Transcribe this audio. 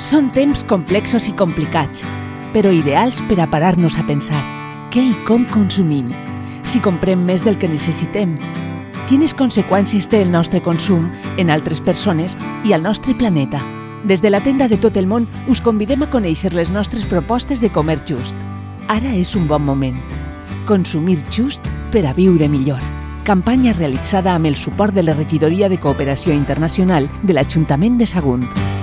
Són temps complexos i complicats, però ideals per a parar-nos a pensar què i com consumim, si comprem més del que necessitem, quines conseqüències té el nostre consum en altres persones i al nostre planeta. Des de la tenda de tot el món us convidem a conèixer les nostres propostes de comer just. Ara és un bon moment. Consumir just per a viure millor. Campanya realitzada amb el suport de la Regidoria de Cooperació Internacional de l'Ajuntament de Sagunt.